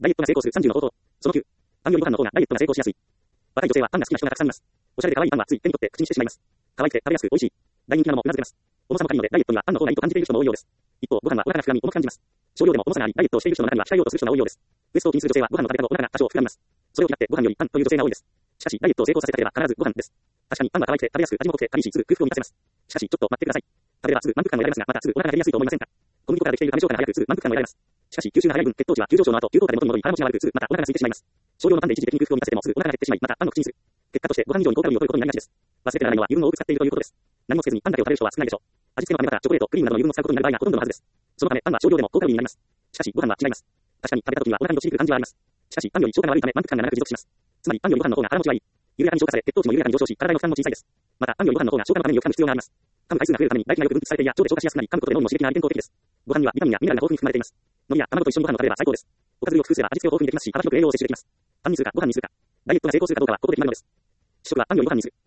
ダイエットが成功する30の方法。その9。パンよりご飯の方がダイエットが成功しやすい。若い女性はパンが好きな人がたくさんいます。おしゃれで可愛いパンはつい手に取って口にしてしまいます。可愛くて食べやすく美味しい。大人気なのもうなずけます。重さも軽いのでダイエットにはパンの方がいいと感じている人も多いようです。一方、ご飯はお腹が膨らみ重く感じます。少量でも重さがあり、ダイエットをしている人の中には控えようとする人が多いようです。ウエストを気にする女性はご飯の食べ方とお腹が多少膨らみます。それを嫌ってご飯よりパンという女性が多いです。しかし、ダイエットを成功させたければ必ずご飯です。確かにパンは可愛くて食べやすく味も濃くて軽いしすぐ空腹を満たせます。しかし、ちょっと待ってください。食べればすぐ満腹感が得られますが、またすぐお腹が減りやすいと思いませんか？小麦粉からできているため消化が早くすぐ満腹感が得られます。しかし、吸収が早い分、血糖値は急上昇の後、急降下で元に戻り腹持ちが悪くすぐまたお腹が空いてしまいます。少量のパンで一時的に空腹を満たせてもすぐお腹が減ってしまい、またパンの口にする。結果としてご飯以上に高カロリーを摂ることになりがちです。忘れてならないのは油分を多く使っているということです。何もつけずにパンだけを食べる人は少ないでしょう。味付けの飴バター、チョコレート、クリームなどの油分を使うことになる場合がほとんどのはずです。そのためパンは少量でも高カロリーになります。しかし、ご飯は違います。確かに食べた時にはお腹にどっしりくる感じはあります。しかし、パンより消化が悪いため満腹感が長く持続します。つまり、パンよりご飯の方が腹持ちがいい。緩やかに消化され、血糖値も緩やかに上昇し、体の負担も小さいです。また、パンよりご飯の方が消化のためによく噛む必要があります。噛む回数が増えるために唾液がよく分泌されていや腸で消化しやすくなり、噛むことで脳にも刺激があり健康的です。ご飯にはビタミンやミネラルが豊富に含まれています。海苔や卵と一緒にご飯を食べれば最高です。おかずを工夫すれば味付けを豊富にできますし、幅広く栄養を摂取できます。パンにするかご飯にするか。ダイエットが成功するかどうかはここで決まるのです。主食はパンよりご飯にする。